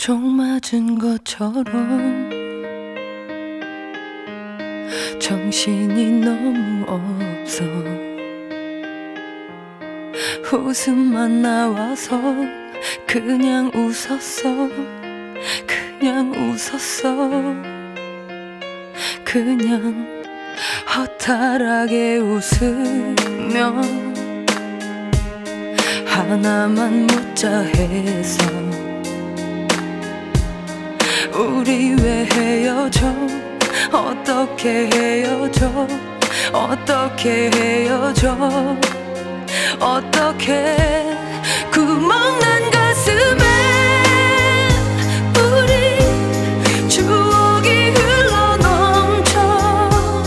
총 맞은 것처럼 정신이 너무 없어. 웃음만 나와서 그냥 웃었어. 그냥 웃었어. 그냥 허탈하게 웃으며 하나만 묻자 해서 우리 왜 헤어져? 어떻게 헤어져? 어떻게 헤어져? 어떻게 구멍난 가슴에 우리 추억이 흘러넘쳐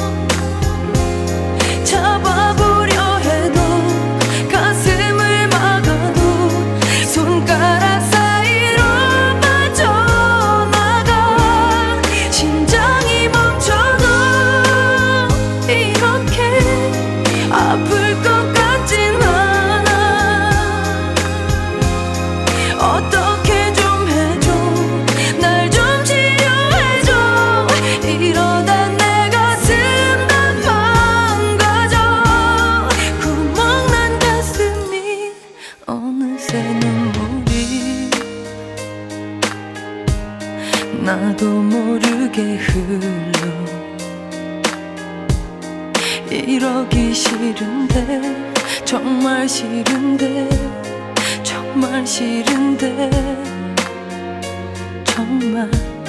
잡아보려 해도 가슴을 막아도 손가락 사이로 빠져나가 심장이 멈춰도 이렇게 아플 것 같진 않아. 어떻게 좀 해줘. 날 좀 치료해줘. 이러다 내 가슴 다 망가져. 구멍난 가슴이 어느새 눈물이 나도 모르게 흘러. 이러기 싫은데 정말 싫은데 정말 싫은데 정말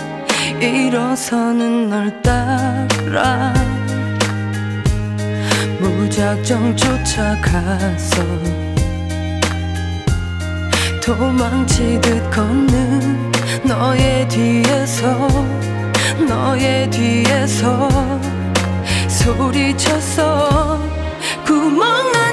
일어서는 널 따라 무작정 쫓아가서 도망치듯 걷는 너의 뒤에서 너의 뒤에서 소리쳤어. 구멍난